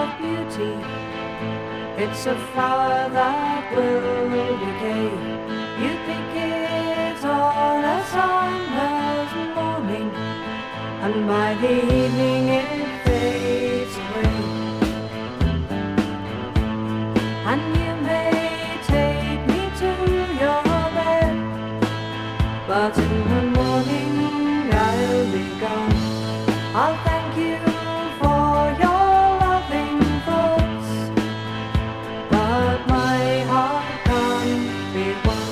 of beauty. It's a flower that will decay. You think it's on a summer's morning, and by the evening it fades away. And you may take me to your bed, but in the morning I'll be gone. I'll thank you for your loving thoughts, but my heart can't be won.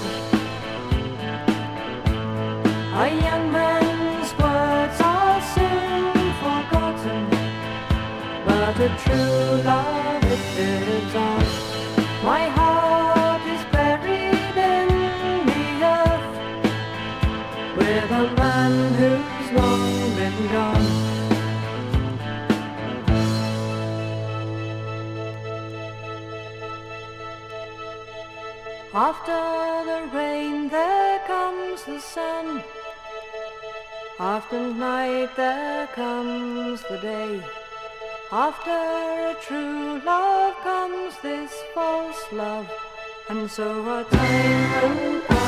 A young man's words are soon forgotten, but a true love it lives on. My heart is buried in the earth with a man who's long been gone. After the rain there comes the sun. After night there comes the day. After a true love comes this false love. And so our time will pass.